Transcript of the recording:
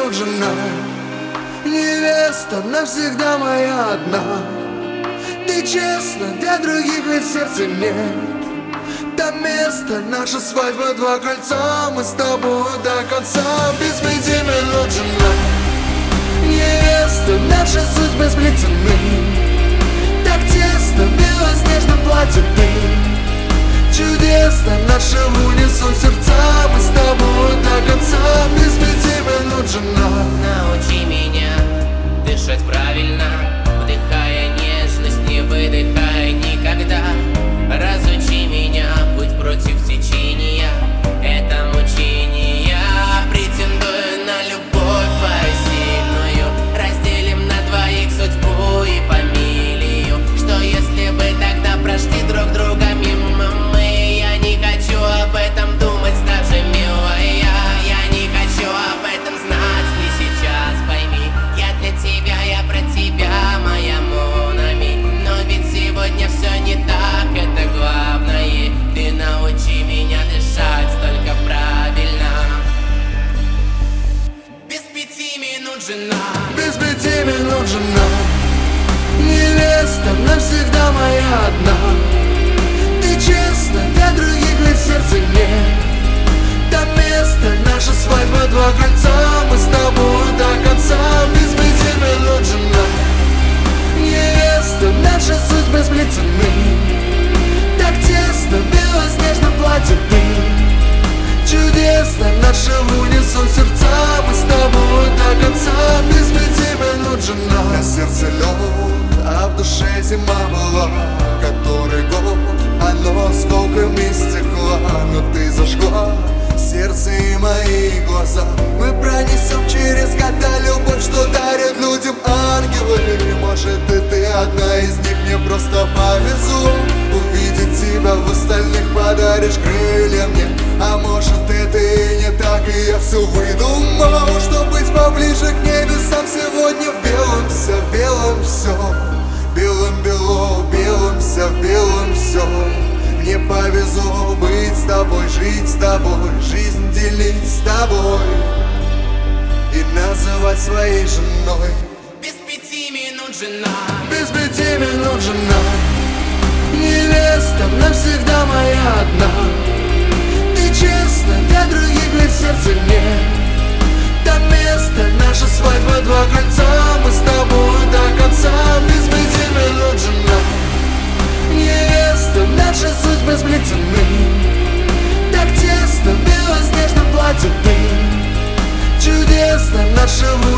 минут жена, невеста навсегда моя одна. Ты честна, для других ведь сердца нет. Там место, наша свадьба, 2 кольца, мы с тобой до конца. Без 5 минут жена, невеста, наши судьбы сплетены. Так тесно, в белоснежном платье ты. Чудесно, наши в унисон сердца, мы с тобой до конца. Без 5 минут жена. Научи меня дышать правильно, вдыхая нежность, не выдыхая никогда. Разучи меня путь против течения, это мучение. Претендую на любовь твою сильную, разделим на двоих судьбу и фамилию. Что если бы тогда прошли друг друга мимо мы? Я не хочу об этом думать даже, милая. Я не хочу об этом знать, не сейчас, пойми. Я для тебя, я про тебя, моя Монами. Но ведь сегодня все не так, это главное. Ты научи меня дышать только правильно. Без 5 минут жена. Без 5 минут жена, невеста навсегда моя одна. Ты честна, для других ведь сердца нет. Там место, наша свадьба, 2 кольца, мы с тобой до конца. Без 5 минут жена, невеста, наши судьбы сплетены. Так тесно, в белоснежном платье ты. Чудесно, наши в унисон сердца, мы с тобой до конца. Без 5 минут жена. На сердце лед, а в душе зима была. Который год, оно осколками стекла. Но ты зажгла сердце и мои глаза. Мы пронесем через года любовь, что дарят людям ангелы. Может и ты одна из них, мне просто повезло увидеть тебя, в остальных подаришь крылья мне. А может это и не так, и я все выдумал, чтоб быть поближе к небесам. Сегодня в белом все, в белом все, белым бело, белым все, в белом все. Мне повезло быть с тобой, жить с тобой, жизнь делить с тобой и называть своей женой. Без 5 минут жена. Без 5 минут жена, невеста навсегда моя одна. Ты честна, для других ведь сердца нет. Там место, наша свадьба, 2 кольца, мы с тобой до конца. Без 5 минут жена, невеста, наши судьбы сплетены. Так тесно, в белоснежном платье ты. Чудесно, наши